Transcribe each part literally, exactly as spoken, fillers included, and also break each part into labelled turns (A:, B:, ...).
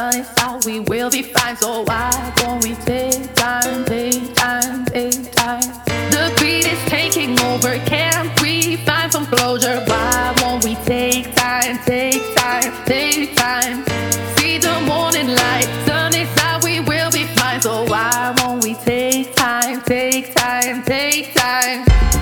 A: sun is out, we will be fine. So why won't we take time, take time, take time? The beat is taking over, can't we find some closure? Why won't we take time, take time, take time? See the morning light, sun is out, we will be fine. So why won't we take time, take time, take time?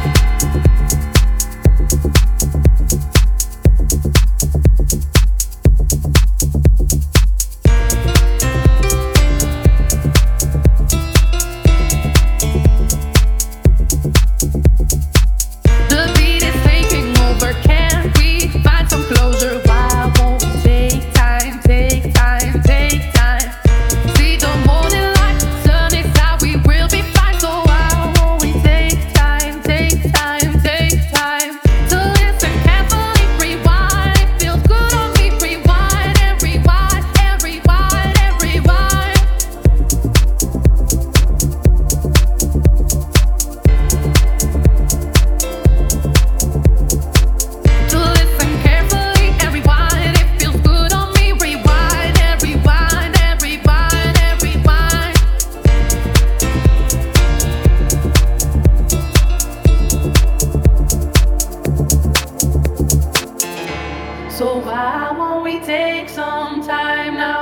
A: So why won't we take some time now?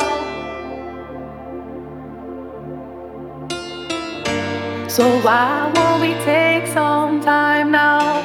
A: So why won't we take some time now?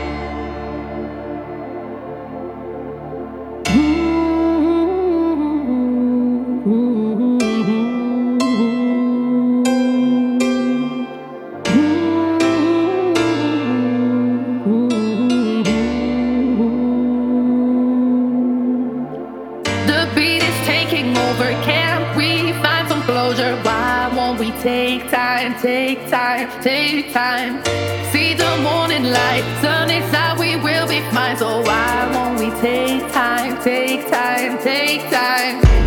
A: Can't we find some closure? Why won't we take time, take time, take time? See the morning light, sun is out, we will be fine. So why won't we take time, take time, take time?